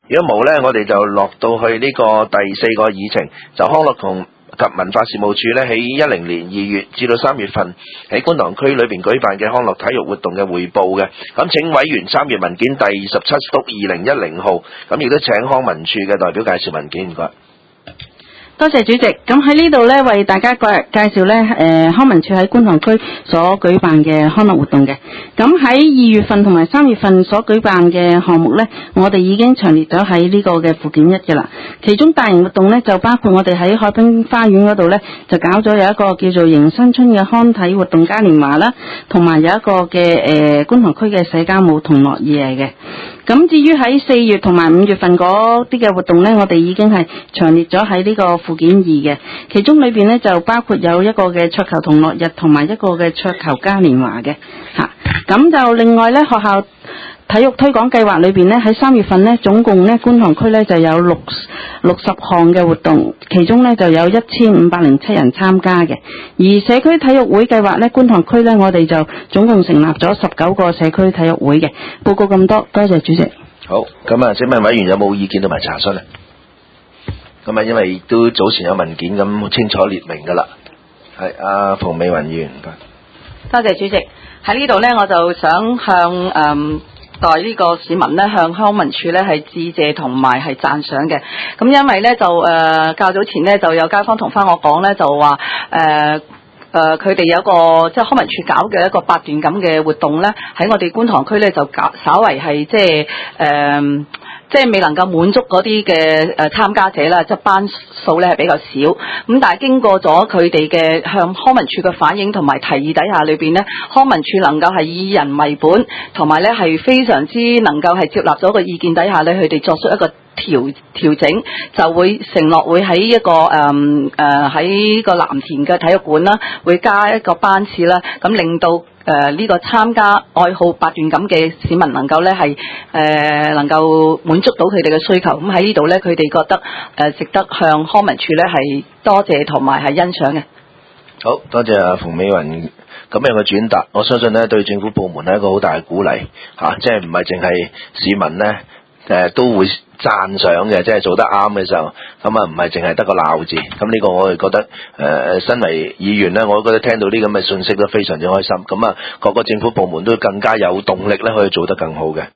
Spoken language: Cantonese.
如果冇呢，我哋就落到去呢個第4個議程，就康樂及文化事務署呢，喺2010年2月至到3月份喺觀塘區裏邊舉辦嘅康樂體育活動嘅匯報嘅。咁請委員參閱文件第27篤2010號，咁亦都請康文署嘅代表介紹文件，唔該。 多謝主席。咁喺呢度咧，為大家介紹咧，康文署喺觀塘區所舉辦嘅康樂活動嘅。咁喺2月份同埋3月份所舉辦嘅項目咧，我哋已經詳列咗喺呢個嘅附件1嘅啦。其中大型活動咧，就包括我哋喺海濱花園嗰度咧，就搞咗有一個叫做迎新春嘅康體活動嘉年華啦，同埋有一個嘅觀塘區嘅社交舞同樂夜嘅。咁至於喺4月同埋5月份嗰啲嘅活動咧，我哋已經係詳列咗喺呢個附件2嘅，其中裏邊咧就包括有一個嘅桌球同樂日同埋一個嘅桌球嘉年華嘅嚇。咁就另外咧，學校體育推廣計劃裏邊咧，喺3月份咧，總共咧觀塘區咧就有60項嘅活動，其中咧就有1507人參加嘅。而社區體育會計劃咧，觀塘區咧我哋就總共成立咗19個社區體育會嘅。報告咁多，多謝主席。 好，咁啊，請問委員有冇意見同埋查詢啊？咁啊，因為都早前有文件咁清楚列明噶啦。係阿馮美雲議員，唔該。 多謝主席。喺呢度呢，我就想向代呢個市民呢，向康文署呢係致謝同埋係讚賞嘅。咁因為呢，就較早前呢，就有街坊同翻我講呢，就話佢哋有一個即係康文署搞嘅一個8段錦嘅活動呢，喺我哋觀塘區呢，就稍為係即係未能夠滿足嗰啲嘅參加者啦，即係班數咧係比較少。咁但係經過咗佢哋嘅向康文署嘅反映同埋提議底下裏邊咧，康文署能夠係以人為本，同埋咧係非常之能夠係接納咗個意見底下咧，佢哋作出一個調整，就會承諾會喺一個喺個藍田嘅體育館啦，會加一個班次啦，咁令到呢個參加愛好8段錦嘅市民能夠咧係能夠滿足到佢哋嘅需求。咁喺呢度咧，佢哋覺得值得向康文署咧係多謝同埋係欣賞嘅。 好多謝阿馮美雲咁樣嘅轉達，我相信咧對政府部門係一個好大嘅鼓勵嚇，即係唔係淨係市民咧都會讚賞嘅，即係做得啱嘅時候，咁啊唔係淨係得個鬧字。咁呢個我哋覺得身為議員咧，我覺得聽到啲咁嘅信息都非常之開心。咁啊，各個政府部門都更加有動力咧，可以做得更好嘅。